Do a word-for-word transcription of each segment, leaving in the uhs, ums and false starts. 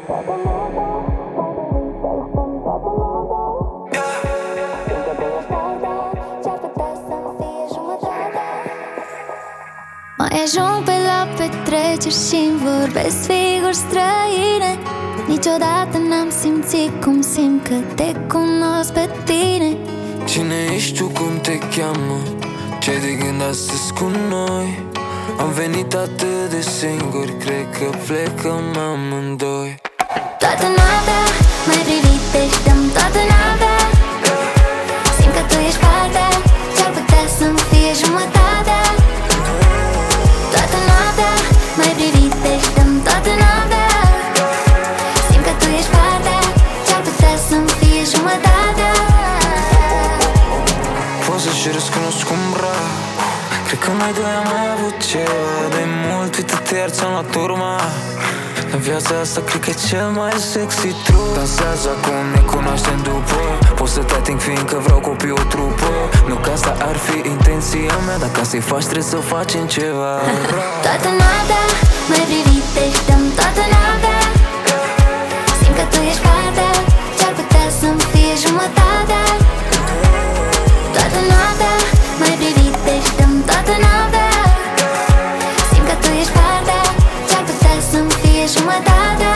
Mai ajung pe la petreceri și-mi vorbesc figuri străine. Niciodată n-am simțit cum simt că te cunosc pe tine. Cine ești tu, cum te cheamă? Ce de gând astăzi cu noi? Am venit atât de singuri, cred că plecăm amândoi. Toată noaptea mai privit, deci dăm toată noaptea. Simt că tu ești partea ce-ar putea să-mi fie jumătatea. Toată noaptea mai privit, deci dăm toată noaptea. Simt că tu ești partea ce-ar putea să-mi fie jumătatea. Poți să-și răscunosc cum rar. Cred că noi doi am mai avut ceva de mult, uită-te, iar ți-am luat urma. În viața asta cred că e cel mai sexy trup. Dansează acum, ne cunoaștem după. Pot să te ating fiindcă vreau copii o trupă. Nu că asta ar fi intenția mea, dar ca să-i faci trebuie să facem ceva. Toată noaptea mai privit, deci dăm toată noaptea. Simt că tu ești partea ce-ar putea să-mi fie jumătatea. Toată noaptea mai privit, deci dăm toată noaptea. Simt că tu ești partea ce-ar putea să-mi fie jumătatea.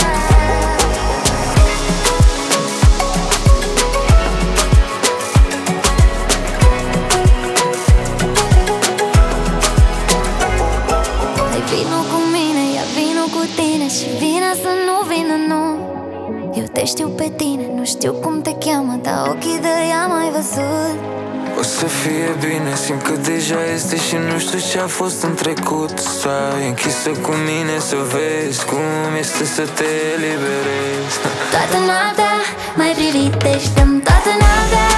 Hai vino cu mine, ia vino cu tine și vina să nu vină, nu. Eu te știu pe tine, nu știu cum te cheamă, dar ochii de ea mai văzut. O să fie bine, simt că deja este și nu știu ce a fost în trecut. Stai închisă cu mine să vezi cum este să te eliberezi. Toată noaptea mai privit, deci dăm toată noaptea.